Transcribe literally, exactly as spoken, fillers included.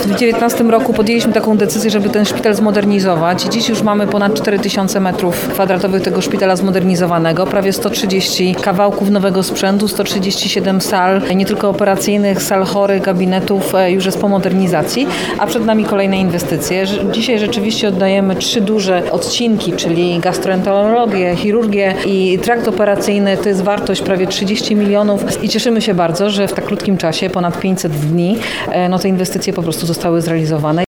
W dziewiętnastym roku podjęliśmy taką decyzję, żeby ten szpital zmodernizować. Dziś już mamy ponad cztery tysiące metrów kwadratowych tego szpitala zmodernizowanego, prawie sto trzydzieści kawałków nowego sprzętu, sto trzydzieści siedem sal, nie tylko operacyjnych, sal chorych, gabinetów już jest po modernizacji, a przed nami kolejne inwestycje. Dzisiaj rzeczywiście oddajemy trzy duże odcinki, czyli gastroenterologię, chirurgię i trakt operacyjny. To jest wartość prawie trzydzieści milionów i cieszymy się bardzo, że w tak krótkim czasie, ponad pięćset dni, no te inwestycje po prostu zostały zrealizowane.